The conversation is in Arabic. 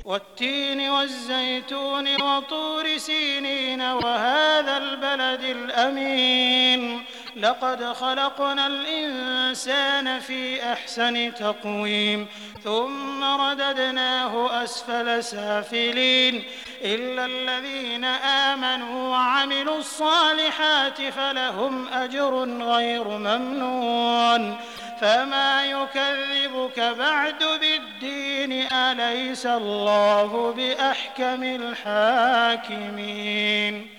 والتين والزيتون وطور سينين وهذا البلد الأمين لقد خلقنا الإنسان في أحسن تقويم ثم رددناه أسفل سافلين إلا الذين آمنوا وعملوا الصالحات فلهم أجر غير ممنون فما يكذبك بعد بالدين أليس الله بأحكم الحاكمين